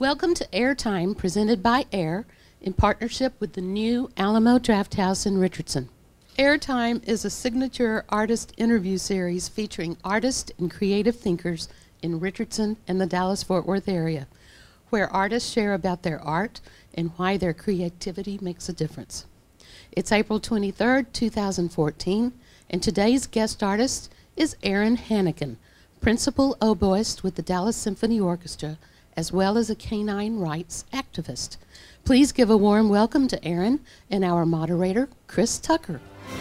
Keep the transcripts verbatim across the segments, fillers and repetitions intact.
Welcome to Airtime, presented by Air, in partnership with the new Alamo Drafthouse in Richardson. Airtime is a signature artist interview series featuring artists and creative thinkers in Richardson and the Dallas-Fort Worth area, where artists share about their art and why their creativity makes a difference. It's April twenty-third, two thousand fourteen, and today's guest artist is Aaron Hannigan, principal oboist with the Dallas Symphony Orchestra, as well as a canine rights activist. Please give a warm welcome to Aaron and our moderator, Chris Tucker.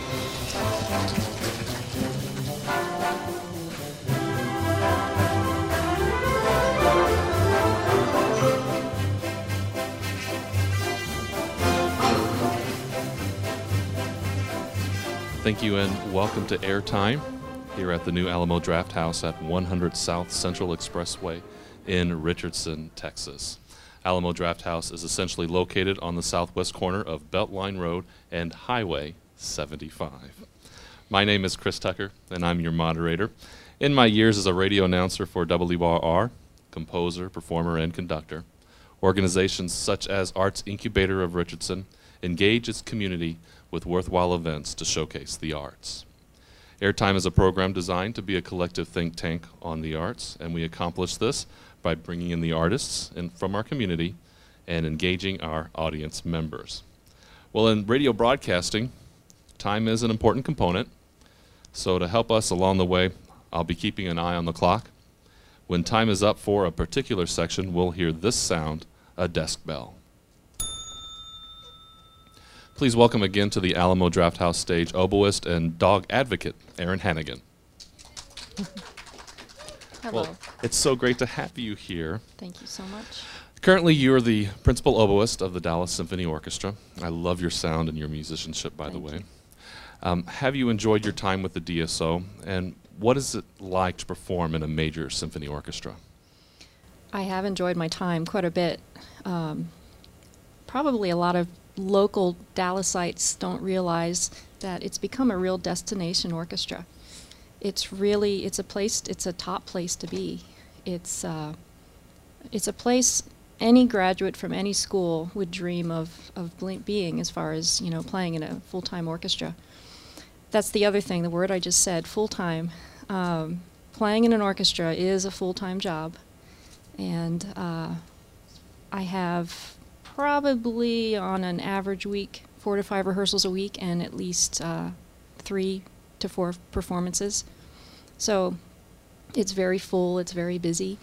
Thank you and welcome to Airtime here at the new Alamo Drafthouse at one hundred South Central Expressway in Richardson, Texas. Alamo Drafthouse is essentially located on the southwest corner of Beltline Road and Highway seventy-five. My name is Chris Tucker, and I'm your moderator. In my years as a radio announcer for W R R, composer, performer, and conductor, organizations such as Arts Incubator of Richardson engage its community with worthwhile events to showcase the arts. Airtime is a program designed to be a collective think tank on the arts, and we accomplish this by bringing in the artists in, from our community and engaging our audience members. Well, in radio broadcasting, time is an important component, so to help us along the way, I'll be keeping an eye on the clock. When time is up for a particular section, we'll hear this sound, a desk bell. Please welcome again to the Alamo Drafthouse stage oboist and dog advocate, Aaron Hannigan. Hello. Well, it's so great to have you here. Thank you so much. Currently, you are the principal oboist of the Dallas Symphony Orchestra. I love your sound and your musicianship, by Thank the way. you. Um, have you enjoyed your time with the D S O, and what is it like to perform in a major symphony orchestra? I have enjoyed my time quite a bit. Um, probably a lot of local Dallasites don't realize that it's become a real destination orchestra. It's really, it's a place, it's a top place to be. It's, uh, it's a place any graduate from any school would dream of, of being as far as, you know, playing in a full-time orchestra. That's the other thing, the word I just said, full-time. Um, playing in an orchestra is a full-time job. And uh, I have probably on an average week, four to five rehearsals a week and at least uh, three to four performances. So it's very full, it's very busy.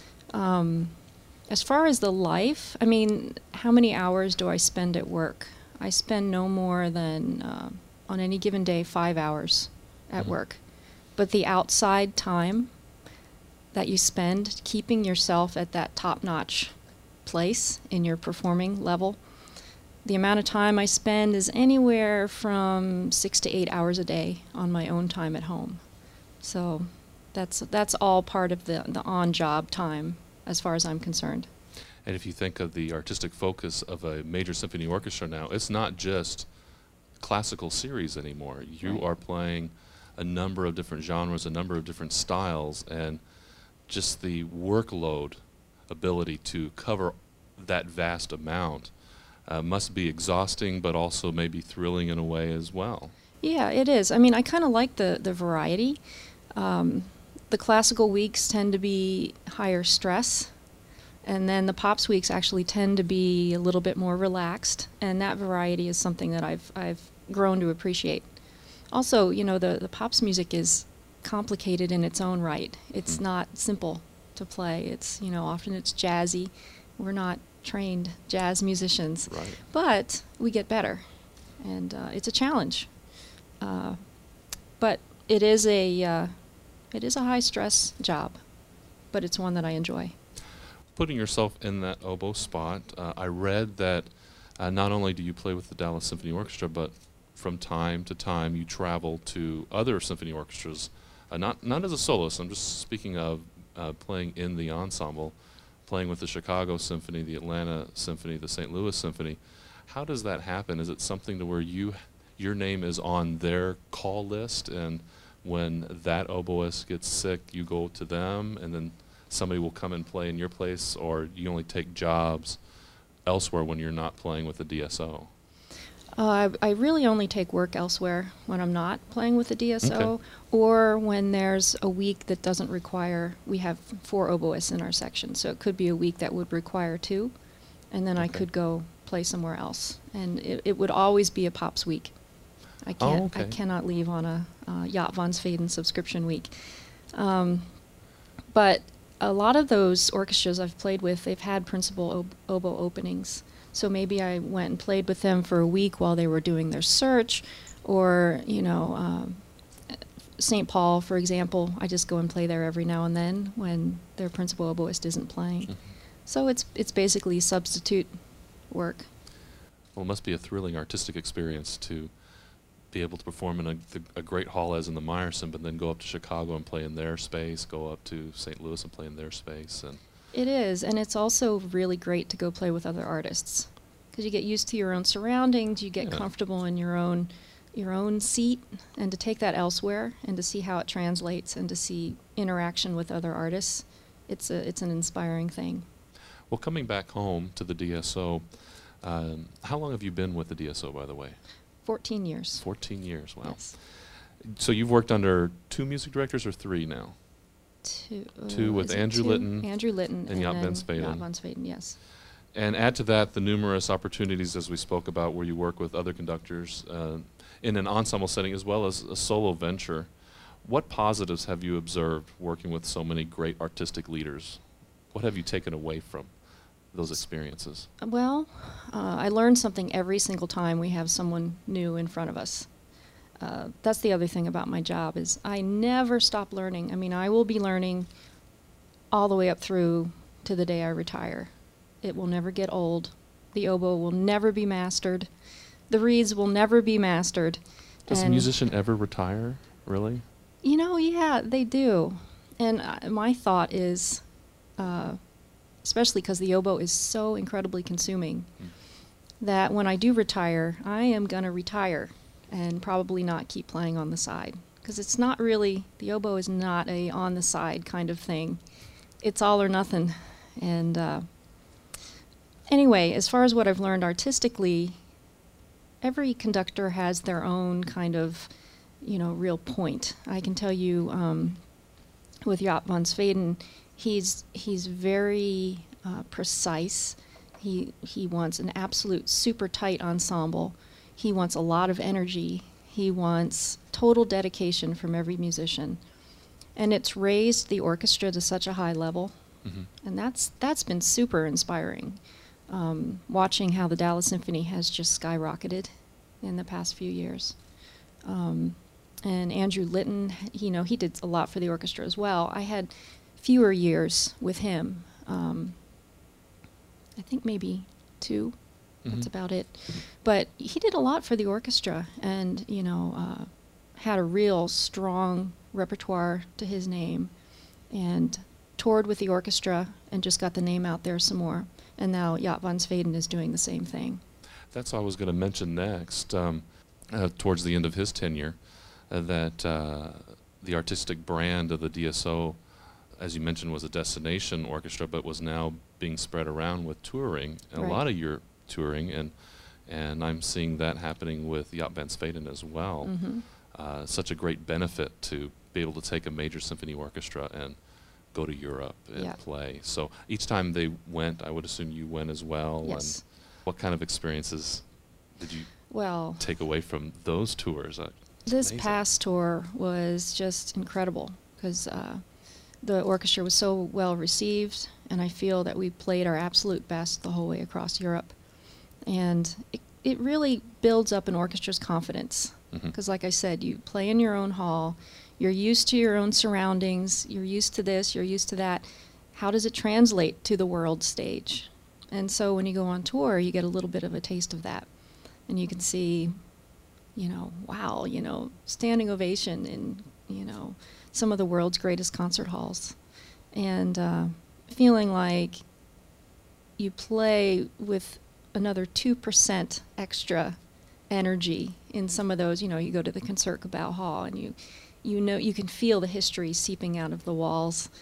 Um, as far as the life, I mean, how many hours do I spend at work? I spend no more than, uh, on any given day, five hours at mm-hmm. work. But the outside time that you spend keeping yourself at that top-notch place in your performing level, the amount of time I spend is anywhere from six to eight hours a day on my own time at home. So that's that's all part of the, the on-job time as far as I'm concerned. And if you think of the artistic focus of a major symphony orchestra now, it's not just classical series anymore. You Right. are playing a number of different genres, a number of different styles, and just the workload ability to cover that vast amount uh, must be exhausting, but also maybe thrilling in a way as well. Yeah, it is. I mean, I kind of like the, the variety. Um, the classical weeks tend to be higher stress, and then the pops weeks actually tend to be a little bit more relaxed, and that variety is something that I've, I've grown to appreciate. Also, you know, the, the pops music is complicated in its own right. It's mm. not simple to play. It's, you know, often it's jazzy. We're not trained jazz musicians, right. but we get better, and uh, it's a challenge. Uh, but it is a uh, it is a high stress job, but it's one that I enjoy. Putting yourself in that oboe spot, uh, I read that uh, not only do you play with the Dallas Symphony Orchestra, but from time to time you travel to other symphony orchestras, uh, not not as a soloist. I'm just speaking of uh, playing in the ensemble, playing with the Chicago Symphony, the Atlanta Symphony, the Saint Louis Symphony. How does that happen? Is it something to where you, your name is on their call list, and when that oboist gets sick, you go to them, and then somebody will come and play in your place, or you only take jobs elsewhere when you're not playing with the D S O? Uh, I, I really only take work elsewhere when I'm not playing with the D S O, Okay. or when there's a week that doesn't require, we have four oboists in our section, so it could be a week that would require two, and then I Okay. could go play somewhere else. And it, it would always be a Pops week. I can't, Oh, okay. I cannot leave on a uh, Jaap van Zweden subscription week. Um, but a lot of those orchestras I've played with, they've had principal ob- oboe openings. So maybe I went and played with them for a week while they were doing their search, or, you know, um, Saint Paul, for example, I just go and play there every now and then when their principal oboist isn't playing. Mhm. So it's it's basically substitute work. Well, it must be a thrilling artistic experience to be able to perform in a, th- a great hall as in the Meyerson, but then go up to Chicago and play in their space, go up to Saint Louis and play in their space. And It is, and it's also really great to go play with other artists because you get used to your own surroundings, you get Yeah. comfortable in your own your own seat, and to take that elsewhere and to see how it translates and to see interaction with other artists, it's a it's an inspiring thing. well, coming back home to the D S O, um, how long have you been with the D S O, by the way? Fourteen years. fourteen years, wow. Yes. So you've worked under two music directors or three now? Two, Two uh, with is it Andrew two? Litton Andrew Litton and and Jaap van then Zweden. Jaap van Zweden, yes. And add to that the numerous opportunities, as we spoke about, where you work with other conductors uh, in an ensemble setting as well as a solo venture. What positives have you observed working with so many great artistic leaders? What have you taken away from those experiences? Well, uh, I learn something every single time we have someone new in front of us. Uh, that's the other thing about my job is I never stop learning. I mean, I will be learning all the way up through to the day I retire. It will never get old. The oboe will never be mastered. The reeds will never be mastered. Does a And, musician ever retire, really? You know, yeah, they do. And uh, my thought is, uh, especially because the oboe is so incredibly consuming, Mm. that when I do retire, I am going to retire and probably not keep playing on the side. Because it's not really, the oboe is not a on the side kind of thing. It's all or nothing. And uh, anyway, as far as what I've learned artistically, every conductor has their own kind of, you know, real point. I can tell you um, with Jaap van Zweden, he's he's very uh, precise. He he wants an absolute super tight ensemble. He wants a lot of energy. He wants total dedication from every musician, and it's raised the orchestra to such a high level, Mm-hmm. and that's that's been super inspiring. Um, watching how the Dallas Symphony has just skyrocketed in the past few years. Um, and Andrew Litton, you know, he did a lot for the orchestra as well. I had fewer years with him. Um, I think maybe two. That's Mhm. about it. But he did a lot for the orchestra and, you know, uh, had a real strong repertoire to his name and toured with the orchestra and just got the name out there some more. And now Jaap van Zweden is doing the same thing. That's what I was going to mention next. Um, uh, towards the end of his tenure, uh, that uh, the artistic brand of the D S O, as you mentioned, was a destination orchestra, but was now being spread around with touring, and Right. a lot of your touring, and and I'm seeing that happening with Jaap van Zweden as well. Mhm. Uh, such a great benefit to be able to take a major symphony orchestra and go to Europe and Yeah. play. So each time they went, I would assume you went as well. Yes. And what kind of experiences did you Well, take away from those tours? Uh, it's this amazing. past tour was just incredible because uh, the orchestra was so well received, and I feel that we played our absolute best the whole way across Europe. And it, it really builds up an orchestra's confidence Mhm. because, like I said, you play in your own hall, you're used to your own surroundings, you're used to this, you're used to that. How does it translate to the world stage? And so when you go on tour, you get a little bit of a taste of that. And you can see, you know, wow, you know, standing ovation in, you know, some of the world's greatest concert halls. And uh, feeling like you play with another two percent extra energy in some of those. You know, you go to the Concertgebouw Hall and you, you know, you can feel the history seeping out of the walls.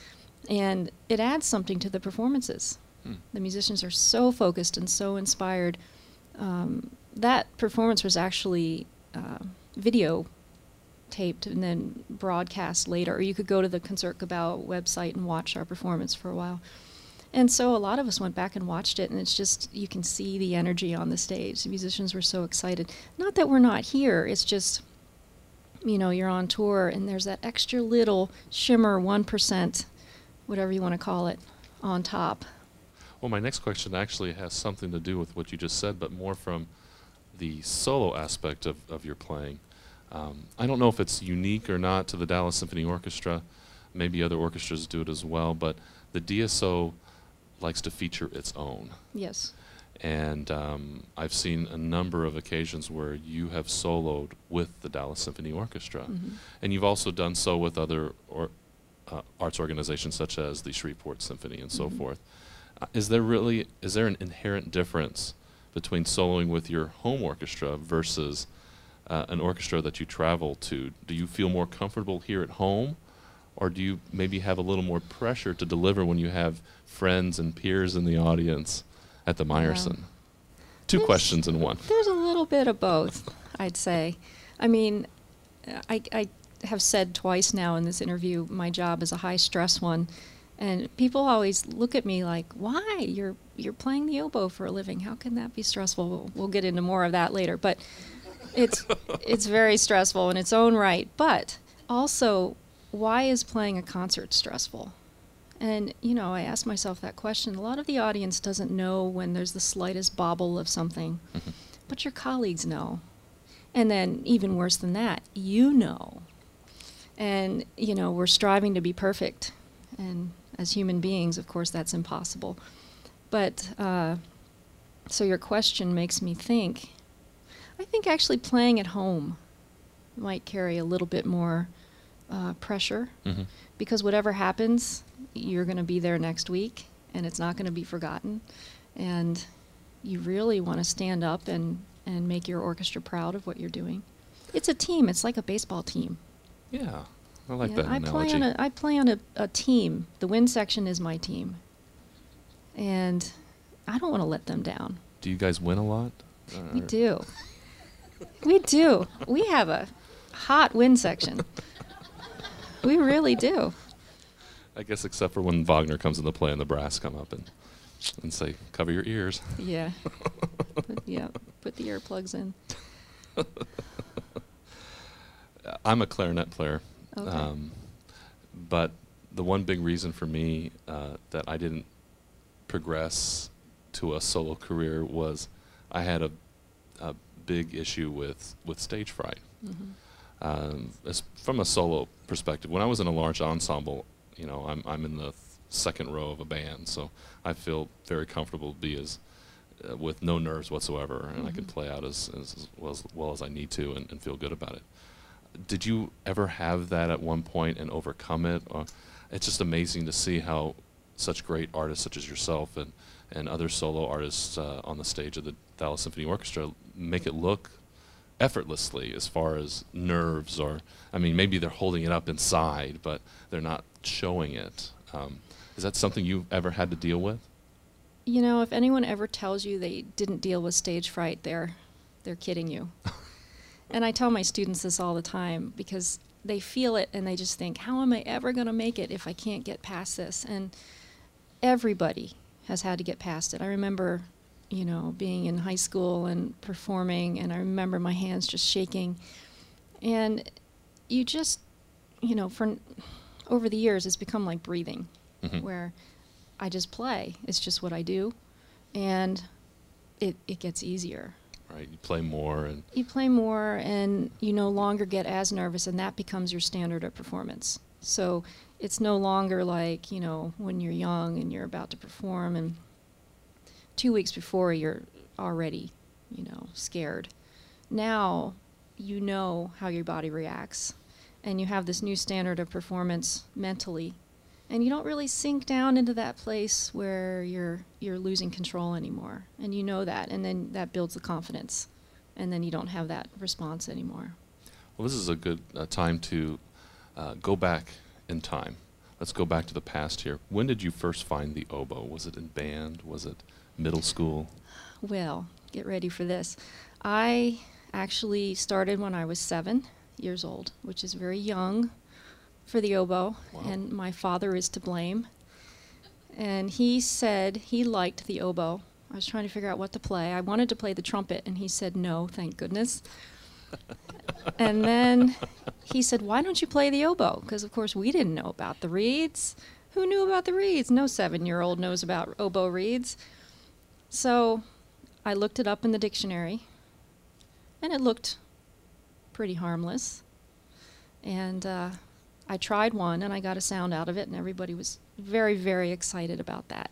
And it adds something to the performances. Hmm. The musicians are so focused and so inspired. Um, that performance was actually uh, video taped and then broadcast later. Or you could go to the Concertgebouw website and watch our performance for a while. And so a lot of us went back and watched it, and it's just, you can see the energy on the stage. The musicians were so excited. Not that we're not here, it's just, you know, you're on tour, and there's that extra little shimmer, one percent, whatever you want to call it, on top. Well, my next question actually has something to do with what you just said, but more from the solo aspect of, of your playing. Um, I don't know if it's unique or not to the Dallas Symphony Orchestra. Maybe other orchestras do it as well, but the D S O likes to feature its own. Yes. And um, I've seen a number of occasions where you have soloed with the Dallas Symphony Orchestra. Mm-hmm. And you've also done so with other or, uh, arts organizations such as the Shreveport Symphony and so Mm-hmm. forth. Uh, is there really, is there an inherent difference between soloing with your home orchestra versus uh, an orchestra that you travel to? Do you feel more comfortable here at home, or do you maybe have a little more pressure to deliver when you have friends and peers in the audience at the Meyerson? Yeah. Two There's- questions in one. There's a little bit of both, I'd say. I mean, I, I have said twice now in this interview, my job is a high-stress one. And people always look at me like, why? You're you're playing the oboe for a living. How can that be stressful? We'll, we'll get into more of that later. But it's it's very stressful in its own right. But also, why is playing a concert stressful? And, you know, I ask myself that question. A lot of the audience doesn't know when there's the slightest bobble of something. Mhm. But your colleagues know. And then, even worse than that, you know. And, you know, we're striving to be perfect. And as human beings, of course, that's impossible. But, uh, so your question makes me think, I think actually playing at home might carry a little bit more uh, pressure, Mhm. because whatever happens, you're going to be there next week, and it's not going to be forgotten. And you really want to stand up and, and make your orchestra proud of what you're doing. It's a team. It's like a baseball team. Yeah, I like Yeah, that I analogy. play on a I play on a, a team. The wind section is my team, and I don't want to let them down. Do you guys win a lot? We Or- do. We do. We have a hot wind section. We really do. I guess except for when Wagner comes into play and the brass come up and and say, cover your ears. Yeah. Put, yeah. Put the earplugs in. I'm a clarinet player. Okay. Um, but the one big reason for me uh, that I didn't progress to a solo career was I had a, a big issue with, with stage fright. Mhm. Um, as from a solo perspective, when I was in a large ensemble, you know, I'm I'm in the th- second row of a band, so I feel very comfortable to be as uh, with no nerves whatsoever, and I can Mhm. play out as as, as, well, as well as I need to and, and feel good about it. Did you ever have that at one point and overcome it? Or it's just amazing to see how such great artists such as yourself and and other solo artists uh, on the stage of the Dallas Symphony Orchestra make it look effortlessly as far as nerves, or I mean maybe they're holding it up inside but they're not showing it. Um, is that something you've ever had to deal with? You know, if anyone ever tells you they didn't deal with stage fright, they're they're kidding you. And I tell my students this all the time, because they feel it and they just think, how am I ever going to make it if I can't get past this? And everybody has had to get past it. I remember, you know, being in high school and performing, and I remember my hands just shaking. And you just, you know, for over the years, it's become like breathing, Mhm. where I just play. It's just what I do, and it it gets easier. Right, you play more and You play more, and you no longer get as nervous, and that becomes your standard of performance. So it's no longer like, you know, when you're young and you're about to perform, and two weeks before you're already, you know, scared. Now you know how your body reacts, and you have this new standard of performance mentally, and you don't really sink down into that place where you're you're losing control anymore, and you know that, and then that builds the confidence, and then you don't have that response anymore. well, this is a good uh, time to uh, go back in time. let's go back to the past here. When did you first find the oboe? Was it in band? Was it middle school? Well, get ready for this. I actually started when I was seven years old, which is very young for the oboe, Wow. and my father is to blame. And he said he liked the oboe. I was trying to figure out what to play. I wanted to play the trumpet, and he said no, thank goodness. And then he said, why don't you play the oboe? Because, of course, we didn't know about the reeds. Who knew about the reeds? No seven-year-old knows about oboe reeds. So I looked it up in the dictionary, and it looked pretty harmless. And uh, I tried one, and I got a sound out of it, and everybody was very, very excited about that.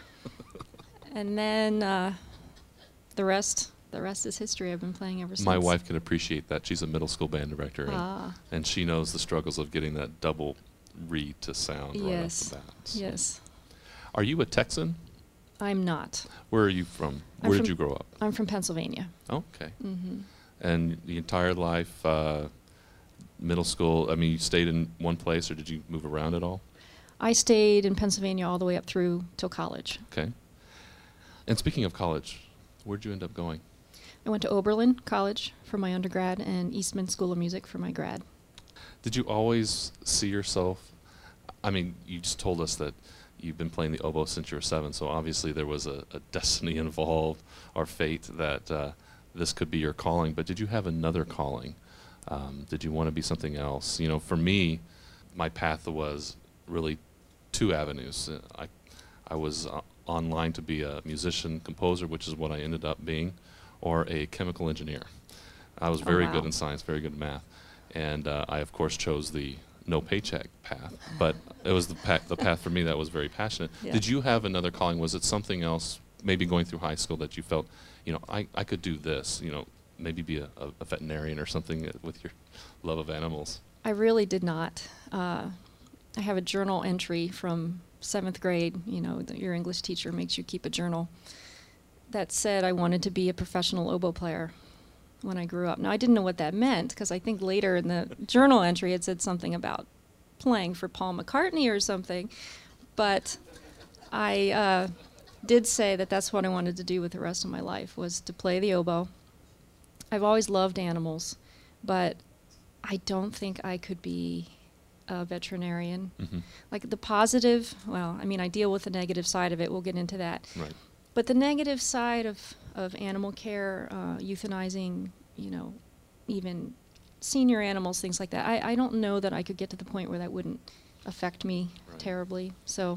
And then uh, the rest, the rest is history. I've been playing ever since. My wife can appreciate that. She's a middle school band director, and, Ah. and she knows the struggles of getting that double reed to sound Yes. right off the bat. So. Yes. Are you a Texan? I'm not. Where are you from? I'm Where did from- you grow up? I'm from Pennsylvania. Okay. Hmm. And the entire life, uh, middle school, I mean, you stayed in one place, or did you move around at all? I stayed in Pennsylvania all the way up through till college. Okay. And speaking of college, where'd you end up going? I went to Oberlin College for my undergrad and Eastman School of Music for my grad. Did you always see yourself? I mean, you just told us that you've been playing the oboe since you were seven, so obviously there was a, a destiny involved, or fate, that uh, this could be your calling. But did you have another calling? Um, did you want to be something else? You know, for me, my path was really two avenues. Uh, I, I was uh, online to be a musician, composer, which is what I ended up being, or a chemical engineer. I was Oh, very wow. good in science, very good in math, and uh, I of course chose the no paycheck path. But it was the path, the path for me that was very passionate. Yeah. Did you have another calling? Was it something else, maybe going through high school, that you felt, you know, I, I could do this, you know, maybe be a, a, a veterinarian or something uh, with your love of animals? I really did not. Uh, I have a journal entry from seventh grade. You know, the, your English teacher makes you keep a journal that said I wanted to be a professional oboe player when I grew up. Now, I didn't know what that meant, because I think later in the journal entry it said something about playing for Paul McCartney or something. But I uh, did say that that's what I wanted to do with the rest of my life, was to play the oboe. I've always loved animals, but I don't think I could be a veterinarian. Mm-hmm. Like the positive, well, I mean, I deal with the negative side of it. We'll get into that. Right. But the negative side of, of animal care, uh, euthanizing, you know, even senior animals, things like that, I, I don't know that I could get to the point where that wouldn't affect me Right. terribly. So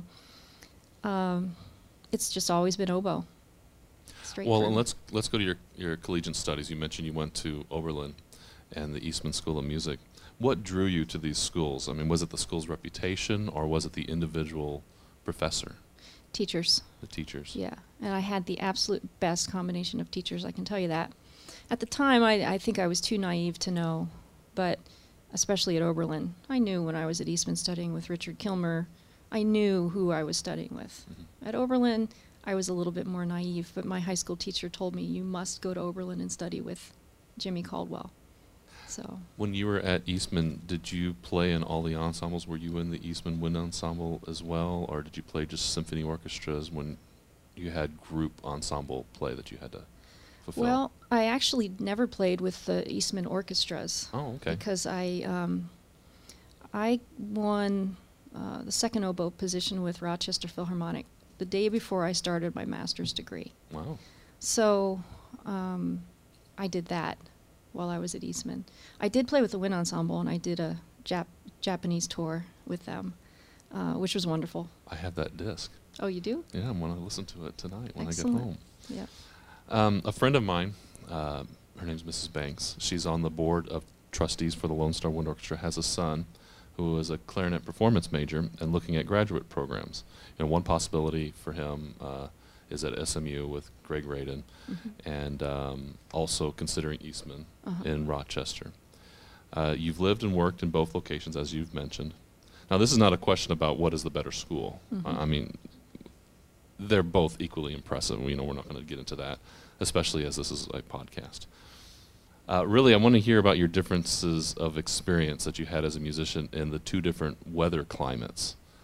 um, it's just always been oboe. Straight Well, through. and let's let's go to your, your collegiate studies. You mentioned you went to Oberlin and the Eastman School of Music. What drew you to these schools? I mean, was it the school's reputation, or was it the individual professor, Teachers. the teachers? Yeah, and I had the absolute best combination of teachers, I can tell you that. At the time, I, I think I was too naive to know, but especially at Oberlin, I knew when I was at Eastman studying with Richard Kilmer, I knew who I was studying with. Mhm. At Oberlin, I was a little bit more naive, but my high school teacher told me, you must go to Oberlin and study with Jimmy Caldwell. So, When you were at Eastman, did you play in all the ensembles? Were you in the Eastman Wind Ensemble as well, or did you play just symphony orchestras when you had group ensemble play that you had to fulfill? well, I actually never played with the Eastman orchestras. Oh, okay. Because I um, I won uh, the second oboe position with Rochester Philharmonic the day before I started my master's degree. Wow. So um, I did that while I was at Eastman. I did play with the wind ensemble, and I did a Jap- Japanese tour with them, uh, which was wonderful. I have that disc. Oh, you do? Yeah, I'm going to listen to it tonight when Excellent. I get home. Yeah. Um, a friend of mine, uh, her name's Missus Banks. She's on the board of trustees for the Lone Star Wind Orchestra. Has a son who is a clarinet performance major and looking at graduate programs. You know, one possibility for him uh, is at S M U with Greg Radin, Mhm. and um, also considering Eastman Uh-huh. in Rochester. Uh, you've lived and worked in both locations, as you've mentioned. Now, this is not a question about what is the better school. Mhm. I I mean, they're both equally impressive. You know, we're not going to get into that, especially as this is a podcast. Uh, really, I want to hear about your differences of experience that you had as a musician in the two different weather climates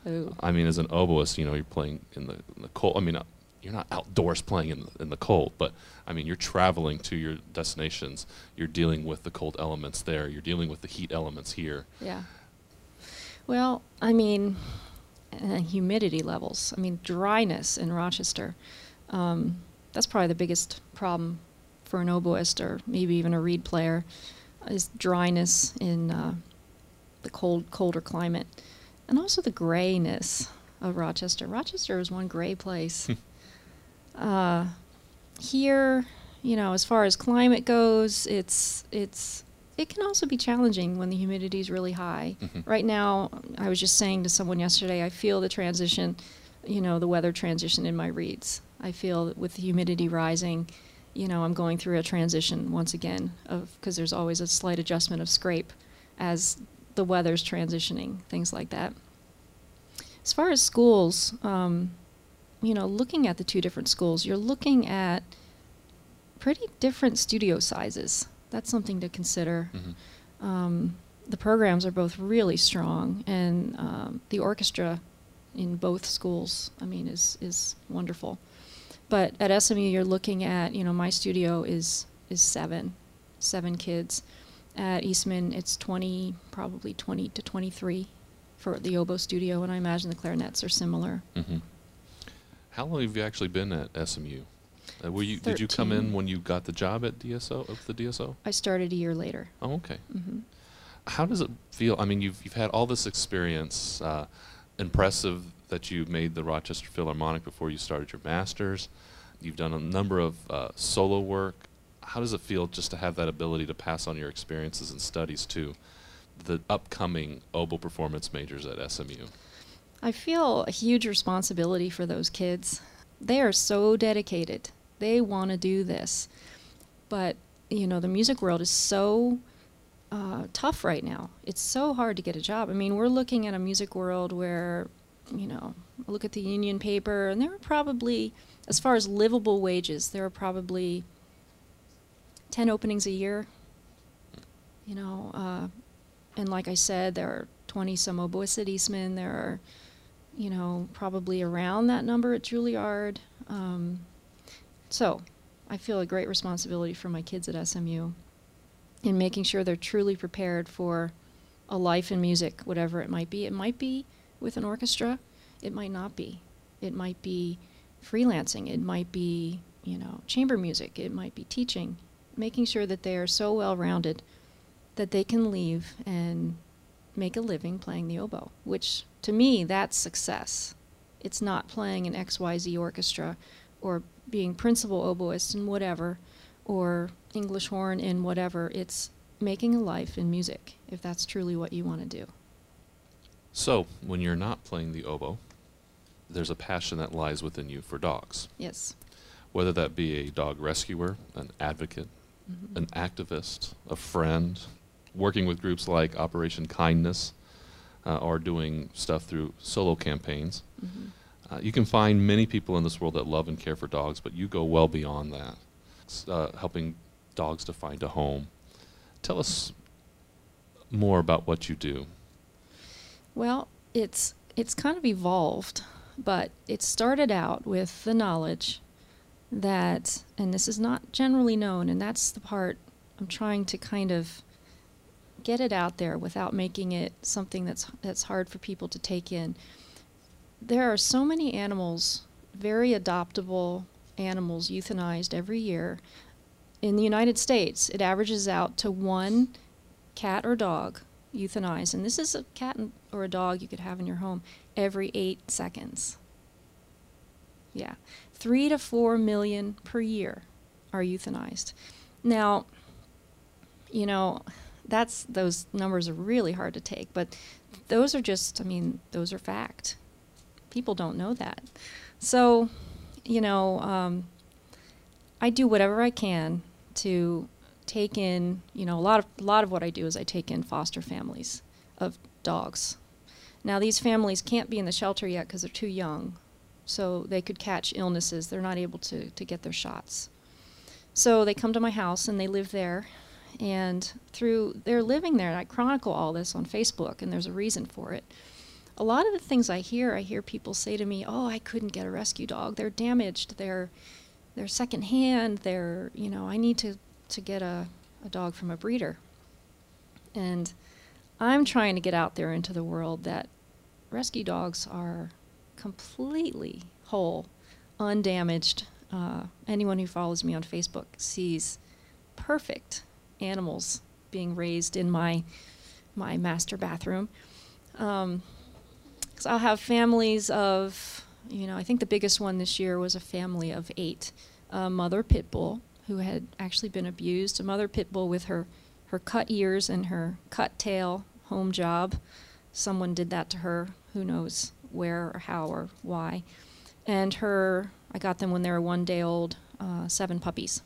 Ooh. I mean, as an oboist, you know, you're playing in the, in the cold. I mean, uh, you're not outdoors playing in the, in the cold, but I mean, you're traveling to your destinations. You're dealing with the cold elements there. You're dealing with the heat elements here. Yeah. Well, I mean, uh, humidity levels. I mean, dryness in Rochester. Um, that's probably the biggest problem for an oboist or maybe even a reed player, is dryness in uh, the cold, colder climate. And also the grayness of Rochester. Rochester is one gray place. uh, here, you know, as far as climate goes, it's it's it can also be challenging when the humidity is really high. Mm-hmm. Right now, I was just saying to someone yesterday, I feel the transition, you know, the weather transition in my reeds. I feel that with the humidity rising, you know, I'm going through a transition once again of because there's always a slight adjustment of scrape as the weather's transitioning, things like that. As far as schools, um, you know, looking at the two different schools, you're looking at pretty different studio sizes. That's something to consider. Mm-hmm. Um, the programs are both really strong, and um, the orchestra in both schools, I mean, is is wonderful. But at S M U, you're looking at, you know, my studio is is seven, seven kids. At Eastman, it's twenty, probably twenty to twenty-three for the oboe studio, and I imagine the clarinets are similar. Mm-hmm. How long have you actually been at S M U? Uh, were you did you come in thirteen. when you got the job at D S O of the D S O? I started a year later. Oh, okay. Mm-hmm. How does it feel? I mean, you've you've had all this experience. Uh, impressive that you made the Rochester Philharmonic before you started your masters. You've done a number of uh, solo work. How does it feel just to have that ability to pass on your experiences and studies to the upcoming oboe performance majors at S M U? I feel a huge responsibility for those kids. They are so dedicated. They want to do this. But, you know, the music world is so uh, tough right now. It's so hard to get a job. I mean, we're looking at a music world where, you know, look at the union paper, and there are probably, as far as livable wages, there are probably ten openings a year. You know, uh, and like I said, there are twenty some oboists at Eastman. There are, you know, probably around that number at Juilliard. Um, so I feel a great responsibility for my kids at S M U in making sure they're truly prepared for a life in music, whatever it might be. It might be with an orchestra. It might not be. It might be freelancing. It might be, you know, chamber music. It might be teaching. Making sure that they are so well-rounded that they can leave and make a living playing the oboe, which to me, that's success. It's not playing an X Y Z orchestra or being principal oboist in whatever or English horn in whatever. It's making a life in music, if that's truly what you want to do. So, when you're not playing the oboe, there's a passion that lies within you for dogs. Yes. Whether that be a dog rescuer, an advocate, Mm-hmm. an activist, a friend, working with groups like Operation Kindness, uh, or doing stuff through solo campaigns. Mm-hmm. Uh, you can find many people in this world that love and care for dogs, but you go well beyond that, uh, helping dogs to find a home. Tell us more about what you do. Well, it's it's kind of evolved, but it started out with the knowledge that, and this is not generally known, and that's the part I'm trying to kind of get it out there without making it something that's that's hard for people to take in. There are so many animals, very adoptable animals, euthanized every year. In the United States, it averages out to one cat or dog euthanized, and this is a cat or a dog you could have in your home every eight seconds. Yeah, three to four million per year are euthanized. Now, you know, that's those numbers are really hard to take, but those are just, I mean, those are fact. People don't know that. So, you know, um, I do whatever I can to take in, you know, a lot of a lot of what I do is I take in foster families of dogs. Now, these families can't be in the shelter yet because they're too young. So they could catch illnesses. They're not able to, to get their shots. So they come to my house and they live there. And through their living there, and I chronicle all this on Facebook, and there's a reason for it. a lot of the things I hear, I hear people say to me, "Oh, I couldn't get a rescue dog. They're damaged. They're they're secondhand. They're, you know, I need to to get a, a dog from a breeder." And I'm trying to get out there into the world that rescue dogs are completely whole, undamaged. Uh, anyone who follows me on Facebook sees perfect animals being raised in my my master bathroom. Um, 'cause I'll have families of, you know, I think the biggest one this year was a family of eight. A mother pit bull who had actually been abused, a mother pit bull with her, her cut ears and her cut tail, home job. Someone did that to her, who knows where or how or why. And her, I got them when they were one day old, uh, seven puppies.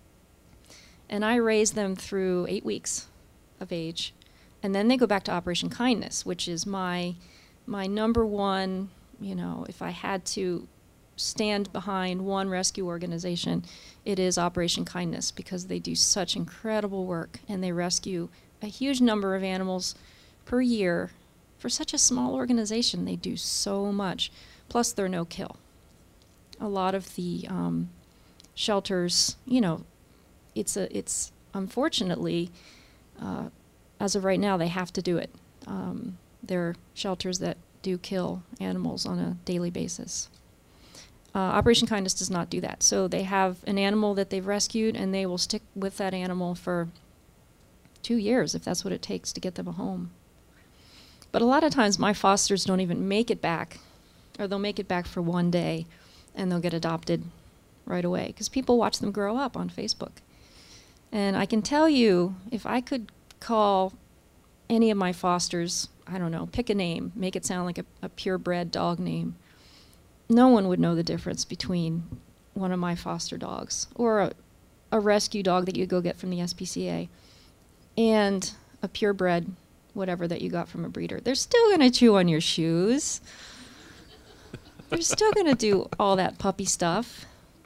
And I raised them through eight weeks of age. And then they go back to Operation Kindness, which is my my number one, you know, if I had to stand behind one rescue organization, it is Operation Kindness, because they do such incredible work and they rescue a huge number of animals per year. For such a small organization, they do so much. Plus, they're no kill. A lot of the um, shelters, you know, it's a it's unfortunately, uh, as of right now, they have to do it. Um, there are shelters that do kill animals on a daily basis. Uh, Operation Kindness does not do that. So they have an animal that they've rescued, and they will stick with that animal for two years if that's what it takes to get them a home. But a lot of times my fosters don't even make it back, or they'll make it back for one day, and they'll get adopted right away, because people watch them grow up on Facebook. And I can tell you, if I could call any of my fosters, I don't know, pick a name, make it sound like a, a purebred dog name, no one would know the difference between one of my foster dogs or a, a rescue dog that you go get from the S P C A and a purebred whatever that you got from a breeder. They're still going to chew on your shoes. They're still going to do all that puppy stuff.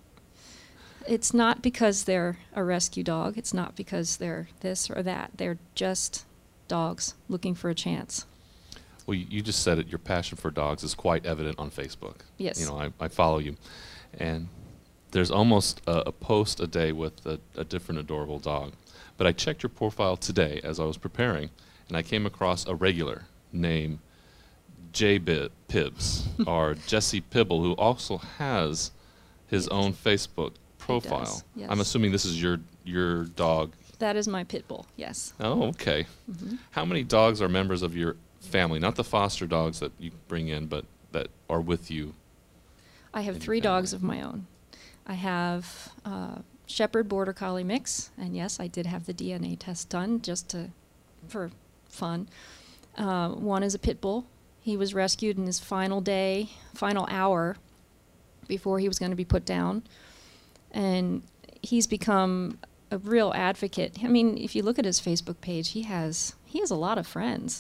It's not because they're a rescue dog. It's not because they're this or that. They're just dogs looking for a chance. Well, you, you just said it. Your passion for dogs is quite evident on Facebook. Yes. You know, I, I follow you. And there's almost a, a post a day with a, a different adorable dog. But I checked your profile today as I was preparing, and I came across a regular named J. Pibbs, or Jesse Pibble, who also has his Yes. own Facebook profile. does, yes. I'm assuming this is your your dog. That is my pit bull, yes. Oh, okay. Mm-hmm. How many dogs are members of your family? Not the foster dogs that you bring in, but that are with you. I have in your three dogs family. of my own. I have uh, Shepherd Border Collie mix, and yes, I did have the D N A test done just to, for fun. Uh, one is a pit bull. He was rescued in his final day, final hour before he was going to be put down, and he's become a real advocate. I mean, if you look at his Facebook page, he has he has a lot of friends.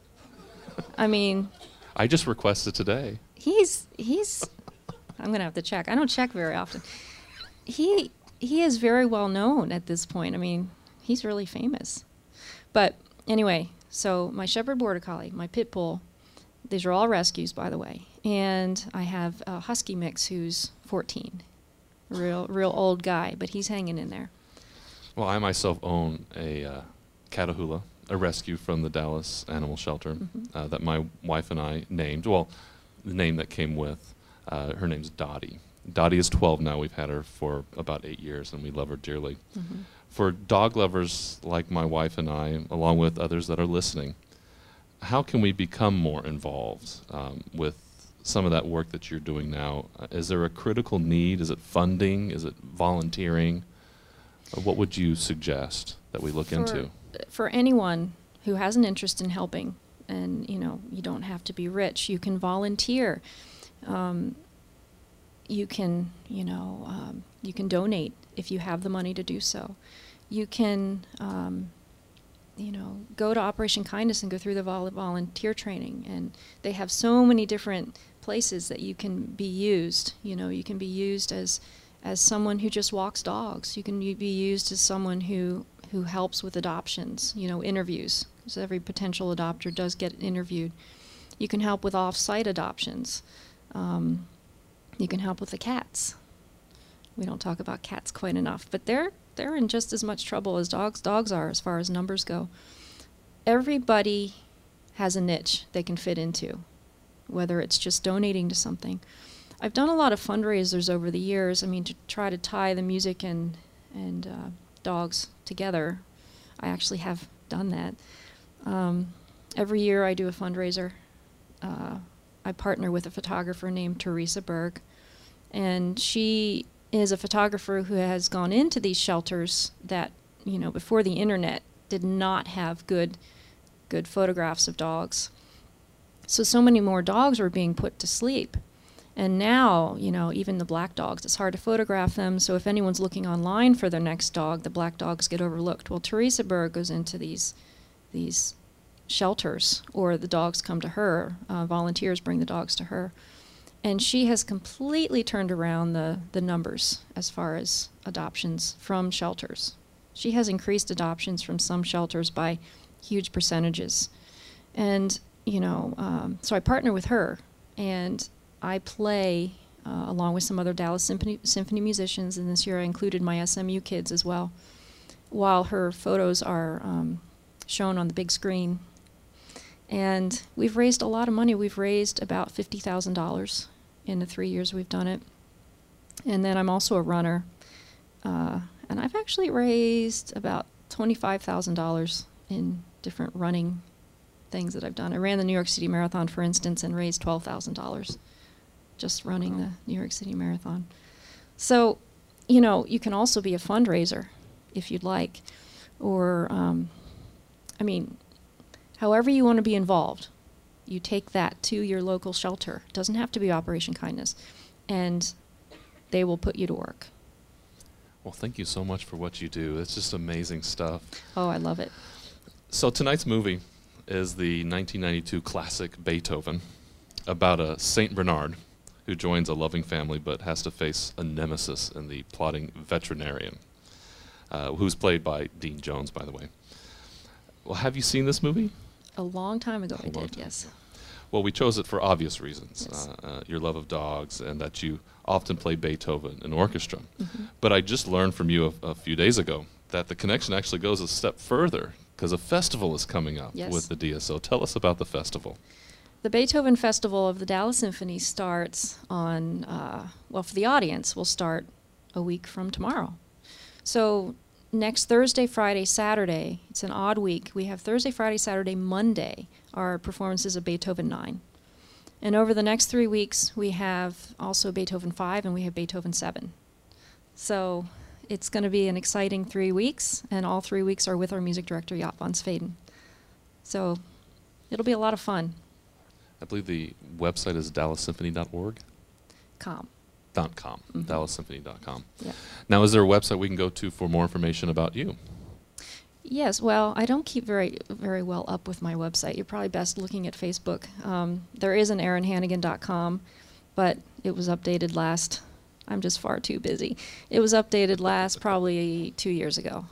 I mean, I just requested today. he's he's I'm gonna have to check. I don't check very often. He he is very well known at this point. I mean, he's really famous. But anyway, so my Shepherd Border Collie, my pit bull, these are all rescues, by the way. And I have a Husky mix who's fourteen, real real old guy, but he's hanging in there. Well, I myself own a uh, Catahoula, a rescue from the Dallas Animal Shelter Mhm. uh, that my wife and I named. Well, the name that came with. Uh, her name's Dottie. Dottie is twelve now. We've had her for about eight years, and we love her dearly. Mm-hmm. For dog lovers like my wife and I, along with others that are listening, how can we become more involved um, with some of that work that you're doing now? Uh, is there a critical need? Is it funding? Is it volunteering? Or what would you suggest that we look For- into? For anyone who has an interest in helping, and you know, you don't have to be rich, you can volunteer. Um, you can, you know, um, you can donate if you have the money to do so. You can, um, you know, go to Operation Kindness and go through the vol- volunteer training, and they have so many different places that you can be used. You know, you can be used as as someone who just walks dogs. You can u- be used as someone who who helps with adoptions. You know, interviews, because every potential adopter does get interviewed. You can help with off-site adoptions. Um, you can help with the cats. We don't talk about cats quite enough, but they're they're in just as much trouble as dogs dogs are as far as numbers go. Everybody has a niche they can fit into, whether it's just donating to something. I've done a lot of fundraisers over the years, I mean, to try to tie the music and, and uh, dogs together. I actually have done that. Um, every year I do a fundraiser. Uh, I partner with a photographer named Teresa Berg, and she is a photographer who has gone into these shelters that, you know, before the internet did not have good, good photographs of dogs. So, so many more dogs were being put to sleep. And now, you know, even the black dogs, it's hard to photograph them. So if anyone's looking online for their next dog, the black dogs get overlooked. Well, Teresa Berg goes into these, these shelters, or the dogs come to her. Uh, volunteers bring the dogs to her. And she has completely turned around the, the numbers as far as adoptions from shelters. She has increased adoptions from some shelters by huge percentages. And, you know, um, so I partner with her, and I play uh, along with some other Dallas Symphony, Symphony musicians, and this year I included my S M U kids as well, while her photos are um, shown on the big screen. And we've raised a lot of money. We've raised about fifty thousand dollars in the three years we've done it. And then I'm also a runner, uh, and I've actually raised about twenty-five thousand dollars in different running things that I've done. I ran the New York City Marathon, for instance, and raised twelve thousand dollars just running the New York City Marathon. So, you know, you can also be a fundraiser if you'd like, or, um, I mean, however you want to be involved, you take that to your local shelter. It doesn't have to be Operation Kindness, and they will put you to work. Well, thank you so much for what you do. It's just amazing stuff. Oh, I love it. So tonight's movie is the nineteen ninety-two classic Beethoven, about a Saint Bernard who joins a loving family but has to face a nemesis in the plotting veterinarian, uh, who's played by Dean Jones, by the way. Well, have you seen this movie? A long time ago A I long did, time yes. ago. Well, we chose it for obvious reasons, Yes. uh, uh, your love of dogs and that you often play Beethoven in orchestra. Mm-hmm. But I just learned from you a, a few days ago that the connection actually goes a step further, because a festival is coming up Yes. with the D S O. Tell us about the festival. The Beethoven Festival of the Dallas Symphony starts on, uh, well, for the audience, will start a week from tomorrow. So next Thursday, Friday, Saturday, it's an odd week. We have Thursday, Friday, Saturday, Monday, our performances of Beethoven nine. And over the next three weeks, we have also Beethoven five and we have Beethoven seven. So it's going to be an exciting three weeks, and all three weeks are with our music director, Jaap van Sveden. So it'll be a lot of fun. I believe the website is dallas symphony dot org. Com. Dot com, Mhm. dallas symphony dot com. Yeah. Now, is there a website we can go to for more information about you? Yes, well, I don't keep very very well up with my website. You're probably best looking at Facebook. Um, there is an erin hannigan dot com, but it was updated last, I'm just far too busy. It was updated last probably two years ago.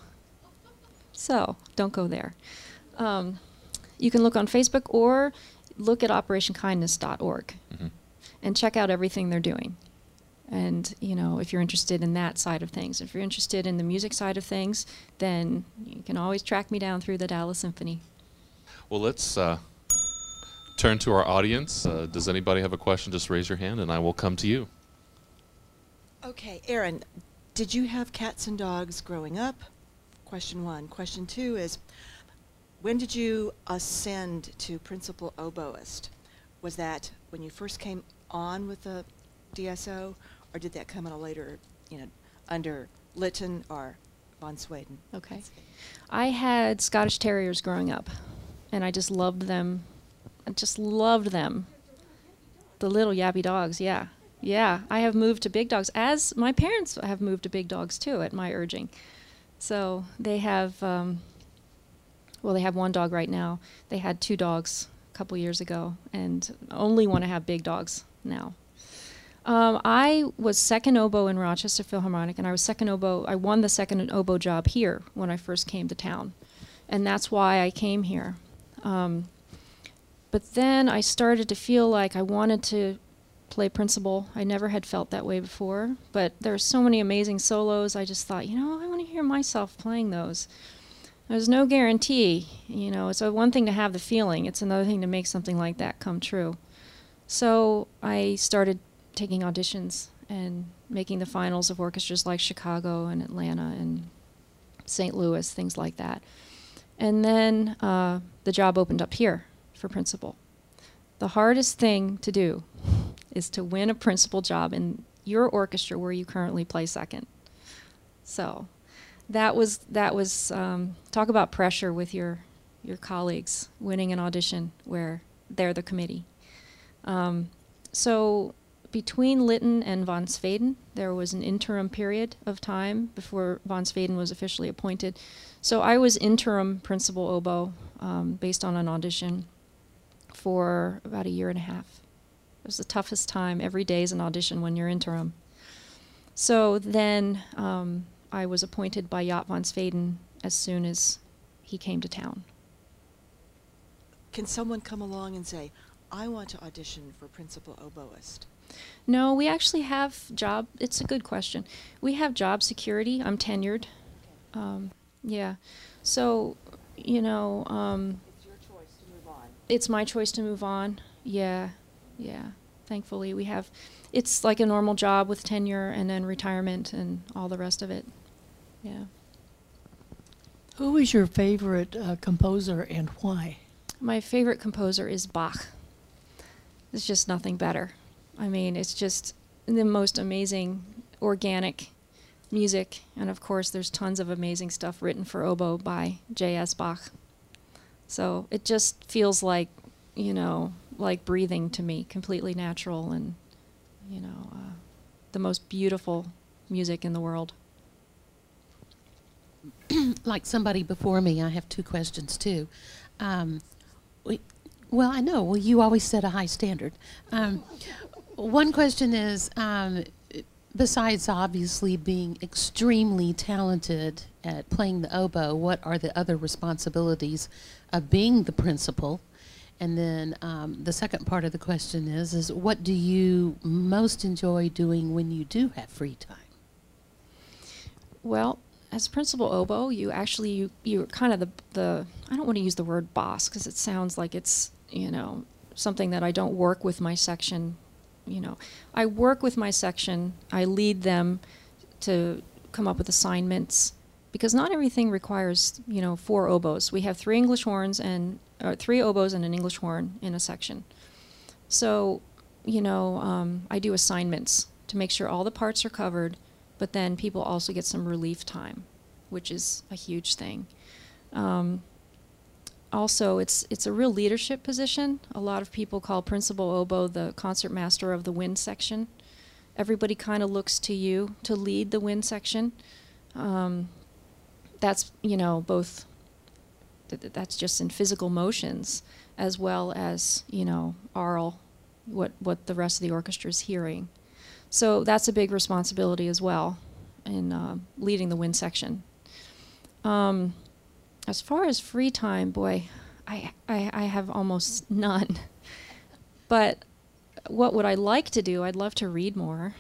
So, don't go there. Um, you can look on Facebook or look at operation kindness dot org Mm-hmm. and check out everything they're doing. And, you know, if you're interested in that side of things, if you're interested in the music side of things, then you can always track me down through the Dallas Symphony. Well, let's uh, turn to our audience. Uh, does anybody have a question? Just raise your hand and I will come to you. Okay, Erin, did you have cats and dogs growing up? Question one. Question two is, when did you ascend to principal oboist? Was that when you first came on with the D S O, or did that come in a later, you know, under Litton or von Sweden? Okay. I had Scottish Terriers growing up, and I just loved them. I just loved them. The little yappy dogs, yeah. Yeah, I have moved to big dogs, as my parents have moved to big dogs too, at my urging. So they have, um, well, they have one dog right now. They had two dogs a couple years ago, and only want to have big dogs now. Um, I was second oboe in Rochester Philharmonic, and I was second oboe. I won the second oboe job here when I first came to town, and that's why I came here. Um, but then I started to feel like I wanted to play principal. I never had felt that way before, but there are so many amazing solos. I just thought, you know, I want to hear myself playing those. There's no guarantee, you know. It's a one thing to have the feeling. It's another thing to make something like that come true. So I started taking auditions and making the finals of orchestras like Chicago and Atlanta and Saint Louis, things like that. And then uh, the job opened up here for principal. The hardest thing to do is to win a principal job in your orchestra where you currently play second. So that was, that was um, talk about pressure with your, your colleagues, winning an audition where they're the committee. Um, so between Lytton and Von Sweden, there was an interim period of time before Von Sweden was officially appointed. So I was interim principal oboe um, based on an audition for about a year and a half. It was the toughest time. Every day is an audition when you're interim. So then um, I was appointed by Jaap Van Sweden as soon as he came to town. Can someone come along and say, I want to audition for principal oboist? No, we actually have job, it's a good question. We have job security. I'm tenured. Um, yeah. So, you know. Um, it's your choice to move on. It's my choice to move on. Yeah. Yeah. Thankfully, we have, it's like a normal job with tenure and then retirement and all the rest of it. Yeah. Who is your favorite uh, composer and why? My favorite composer is Bach. There's just nothing better. I mean, it's just the most amazing organic music. And of course, there's tons of amazing stuff written for oboe by J S Bach. So it just feels like, you know, like breathing to me, completely natural and, you know, uh, the most beautiful music in the world. Like somebody before me, I have two questions too. Um, we, well, I know. Well, you always set a high standard. Um, one question is, um, besides obviously being extremely talented at playing the oboe, what are the other responsibilities of being the principal? And then um, the second part of the question is, is what do you most enjoy doing when you do have free time? Well, as principal oboe, you actually, you, you're kind of the, the, I don't want to use the word boss because it sounds like it's, you know, something that I don't work with my section, you know. I work with my section, I lead them to come up with assignments because not everything requires, you know, four oboes. We have three English horns and, or three oboes and an English horn in a section. So, you know, um, I do assignments to make sure all the parts are covered, but then people also get some relief time, which is a huge thing. Um, also, it's it's a real leadership position. A lot of people call principal oboe the concert master of the wind section. Everybody kind of looks to you to lead the wind section. Um, that's, you know, both, th that's just in physical motions as well as, you know, aural, what, what the rest of the orchestra is hearing. So that's a big responsibility as well in uh, leading the wind section. Um, as far as free time, boy, I, I, I have almost none. But what would I like to do? I'd love to read more.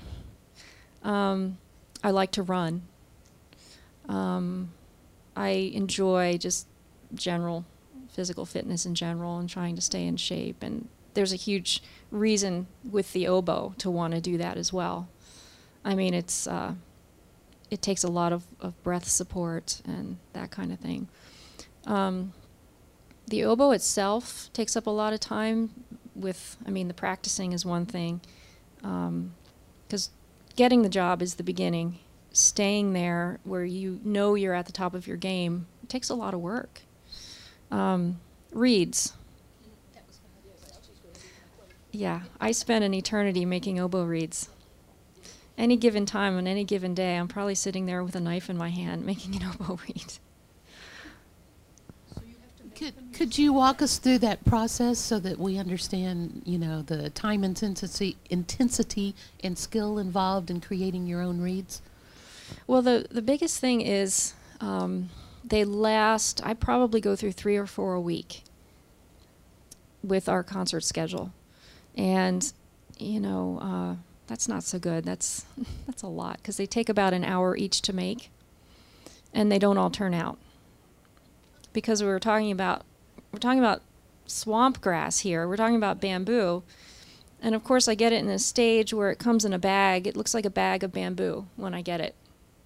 Um, I like to run. Um, I enjoy just general physical fitness in general and trying to stay in shape. And there's a huge reason with the oboe to want to do that as well. I mean, it's uh, it takes a lot of, of breath support and that kind of thing. Um, the oboe itself takes up a lot of time with, I mean, the practicing is one thing, because um, getting the job is the beginning. Staying there where you know you're at the top of your game, it takes a lot of work. Um, reeds. Yeah, I spent an eternity making oboe reeds. Any given time on any given day, I'm probably sitting there with a knife in my hand making an oboe reed. Could, could you walk us through that process so that we understand, you know, the time intensity, intensity and skill involved in creating your own reeds? Well, the, the biggest thing is um, they last, I probably go through three or four a week. with our concert schedule. And, you know, uh, that's not so good. That's, that's a lot, because they take about an hour each to make, and they don't all turn out. Because we were talking about, we're talking about swamp grass here. We're talking about bamboo. And of course I get it in a stage where it comes in a bag. It looks like a bag of bamboo when I get it.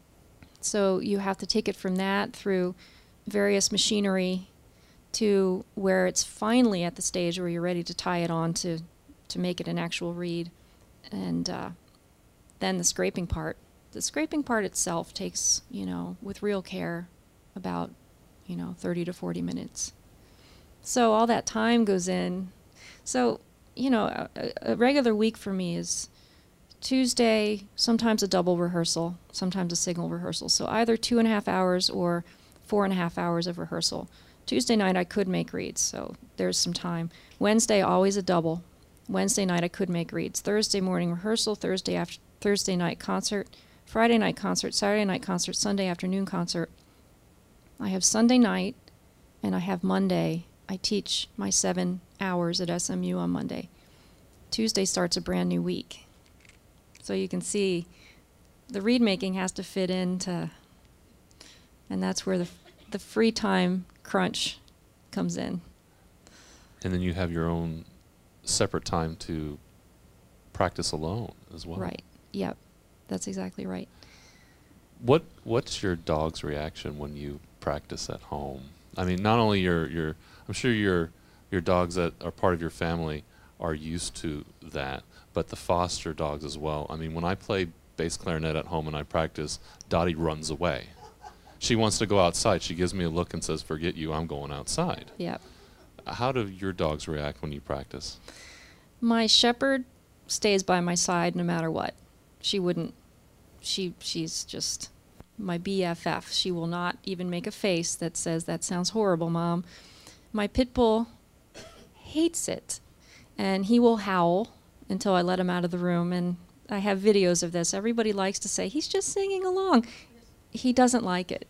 So you have to take it from that through various machinery to where it's finally at the stage where you're ready to tie it on to, to make it an actual reed. And uh, then the scraping part. The scraping part itself takes, you know, with real care, about, you know, thirty to forty minutes. So all that time goes in. So, you know, a, a regular week for me is Tuesday, sometimes a double rehearsal, sometimes a single rehearsal. So either two and a half hours or four and a half hours of rehearsal. Tuesday night I could make reads, so there's some time. Wednesday, always a double. Wednesday night I could make reads. Thursday morning rehearsal, Thursday after Thursday night concert, Friday night concert, Saturday night concert, Sunday afternoon concert. I have Sunday night, and I have Monday. I teach my seven hours at S M U on Monday. Tuesday starts a brand new week. So you can see the reed making has to fit into, and that's where the the free time crunch comes in. And then you have your own separate time to practice alone as well. Right. Yep. That's exactly right. What What's your dog's reaction when you practice at home? I mean, not only your your I'm sure your your dogs that are part of your family are used to that, but the foster dogs as well. I mean, when I play bass clarinet at home and I practice, Dottie runs away. She wants to go outside. She gives me a look and says, "Forget you, I'm going outside." Yep. How do your dogs react when you practice? My shepherd stays by my side no matter what. She wouldn't, she she's just my B F F. She will not even make a face that says, "That sounds horrible, Mom." My pit bull hates it, and he will howl until I let him out of the room, and I have videos of this. Everybody likes to say, "He's just singing along." He doesn't like it.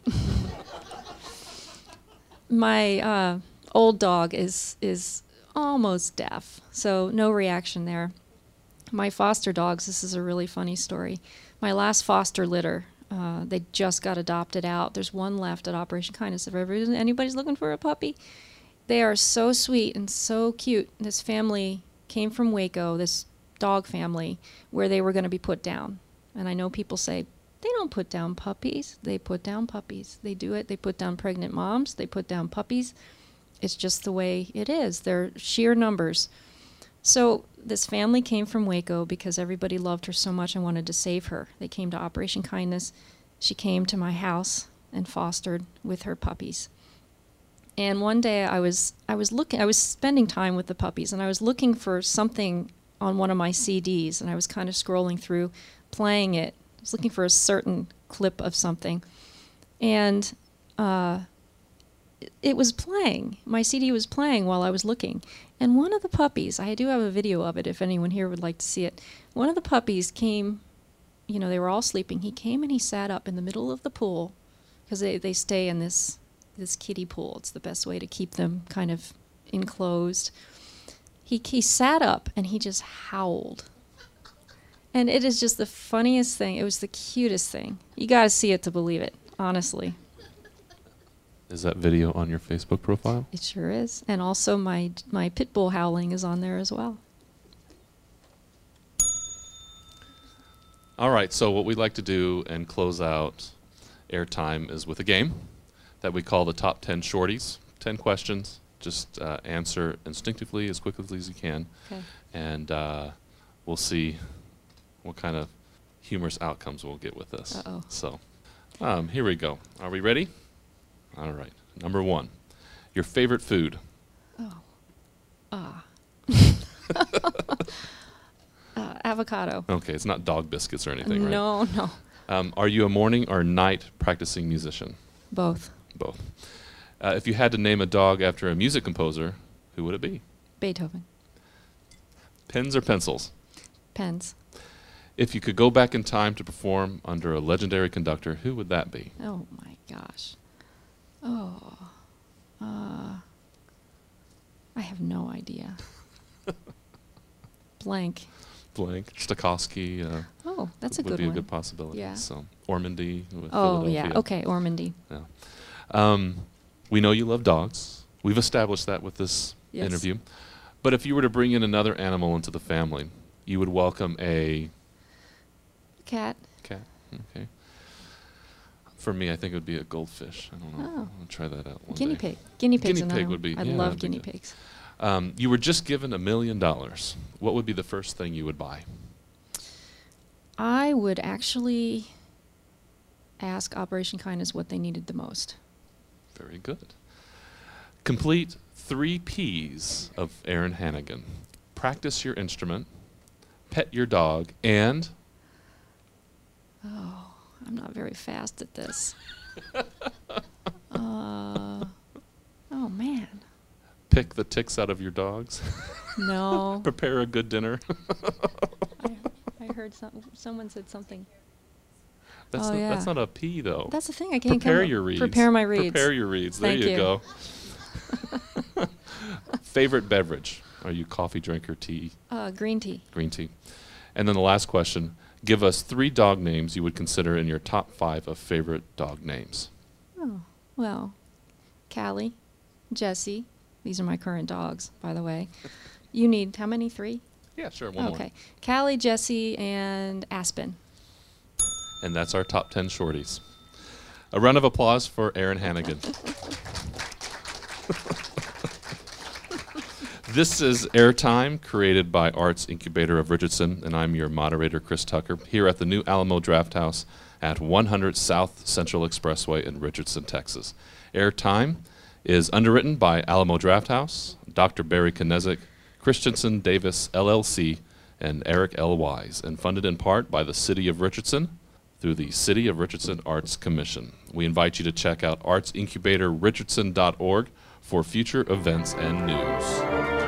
My uh, old dog is is almost deaf, so no reaction there. My foster dogs, this is a really funny story. My last foster litter, uh, they just got adopted out. There's one left at Operation Kindness. If ever anybody's looking for a puppy, they are so sweet and so cute. This family came from Waco, this dog family, where they were going to be put down. And I know people say, they don't put down puppies. They put down puppies. They do it. They put down pregnant moms. They put down puppies. It's just the way it is. They're sheer numbers. So this family came from Waco because everybody loved her so much and wanted to save her. They came to Operation Kindness. She came to my house and fostered with her puppies. And one day I was I was looking I was spending time with the puppies, and I was looking for something on one of my C Ds, and I was kind of scrolling through, playing it. I was looking for a certain clip of something. And uh it was playing. My C D was playing while I was looking. And one of the puppies, I do have a video of it if anyone here would like to see it. One of the puppies came, you know, they were all sleeping. He came and he sat up in the middle of the pool, because they, they stay in this, this kiddie pool. It's the best way to keep them kind of enclosed. He, he sat up and he just howled. And it is just the funniest thing. It was the cutest thing. You got to see it to believe it, honestly. Is that video on your Facebook profile? It sure is. And also my my pit bull howling is on there as well. All right, so what we'd like to do and close out airtime is with a game that we call the Top ten Shorties. ten questions. Just uh, answer instinctively as quickly as you can. Okay. And uh, we'll see what kind of humorous outcomes we'll get with this. Uh-oh. So um, here we go. Are we ready? All right. Number one, your favorite food. Oh. Ah. uh, avocado. Okay, it's not dog biscuits or anything, right? No, no. Um, are you a morning or night practicing musician? Both. Both. Uh, if you had to name a dog after a music composer, who would it be? Beethoven. Pens or pencils? Pens. If you could go back in time to perform under a legendary conductor, who would that be? Oh my gosh. Oh. Uh, I have no idea. Blank. Blank. Stokowski. Uh, Oh, that's a would good be one. a good possibility. Yeah. So Ormandy. With Oh, Philadelphia. yeah. Okay, Ormandy. Yeah. Um, we know you love dogs. We've established that with this Yes. interview. But if you were to bring in another animal into the family, you would welcome a Cat. cat. Okay. For me, I think it would be a goldfish. I don't know. Oh. I'll try that out one Guinea day. pig. Guinea pig's Guinea another pig one. would be- I yeah, love that'd be guinea good. pigs. Um, you were just given a million dollars. What would be the first thing you would buy? I would actually ask Operation Kindness what they needed the most. Very good. Complete three P's of Aaron Hannigan. Practice your instrument, pet your dog, and Oh, I'm not very fast at this. uh, oh, man. pick the ticks out of your dogs. No. Prepare a good dinner. I, I heard some, someone said something. That's, Oh, not, yeah. that's not a P, though. That's the thing. I can't Prepare come up- your reeds. Prepare my reeds. Prepare your reeds. There Thank you, you. go. Favorite beverage? Are you coffee drinker, tea, Uh, green tea. green tea? And then the last question, give us three dog names you would consider in your top five of favorite dog names. Oh, well, Callie, Jessie. These are my current dogs, by the way. You need how many? Three? Yeah, sure, one Okay. Callie, Jessie, and Aspen. more. And that's our top ten shorties. A round of applause for Aaron Hannigan. This is Airtime, created by Arts Incubator of Richardson, and I'm your moderator, Chris Tucker, here at the new Alamo Drafthouse at one hundred South Central Expressway in Richardson, Texas. Airtime is underwritten by Alamo Drafthouse, Doctor Barry Knezik, Christensen Davis, L L C, and Eric L. Wise, and funded in part by the City of Richardson through the City of Richardson Arts Commission. We invite you to check out arts incubator richardson dot org for future events and news.